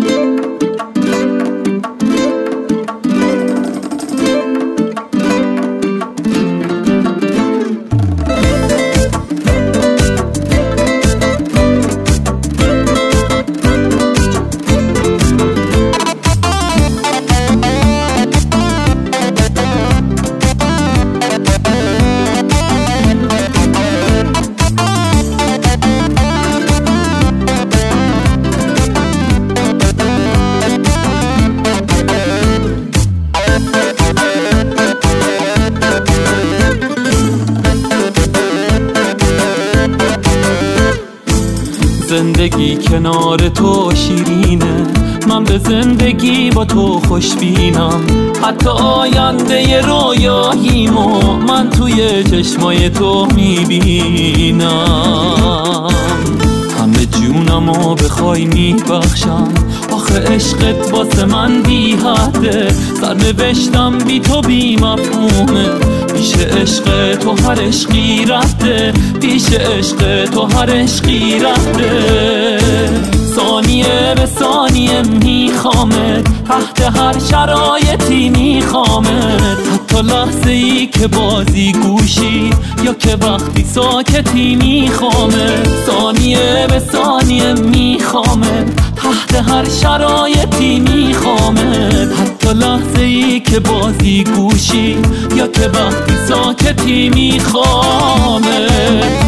زندگی کنار تو شیرینه، من به زندگی با تو خوشبینم. حتی آینده رویاییمو من توی چشمای تو میبینم. همه جونمو بخوای میبخشم، آخه عشقت واسه من بی حده. سرنوشتم بی تو بی مفهومه، پیش عشق تو هر عشقی رفته، پیش عشق تو هر عشقی رفته. ثانیه به ثانیه میخوامت، تحت هر شرایطی میخوامت. حتی لحظه ای که بازی گوشی یا که وقتی ساکتی میخوامت. ثانیه به ثانیه میخوامت، تحت هر شرایطی میخوامت. حتی لحظه ای که بازی گوشی یا که وقتی ساکتی میخوامت.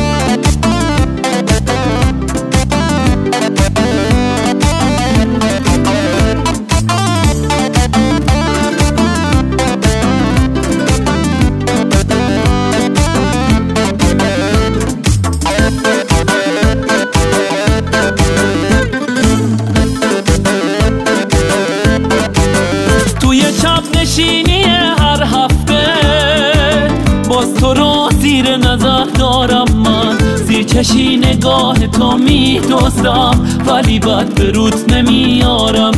نشینی هر هفته باز تو رو زیر نظر دارم، من زیر چشی نگاه تو میدوزم، ولی بد به روت نمیارم.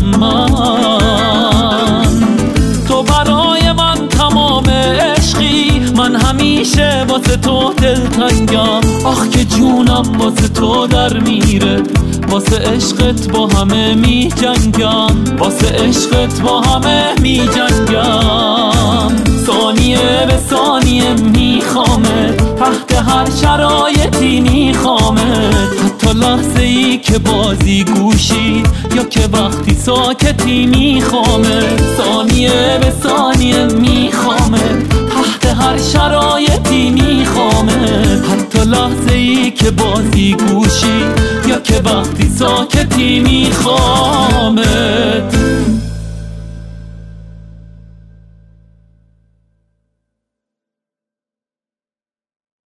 من تو برای من تمام عشقی، من همیشه واسه تو دلتنگم. آخ که جونم واسه تو در میره، واسه عشقت با همه می جنگم، واسه عشقت با همه می جنگم. ثانیه به ثانیه میخوامت، تحت هر شرایطی میخوامت. حتی لحظه ای که بازی گوشی یا که وقتی ساکتی میخوامت. ثانیه به ثانیه میخوامت، تحت هر شرایطی میخوامت. حتی لحظه ای که بازی گوشی یا که وقتی ساکتی میخوامت.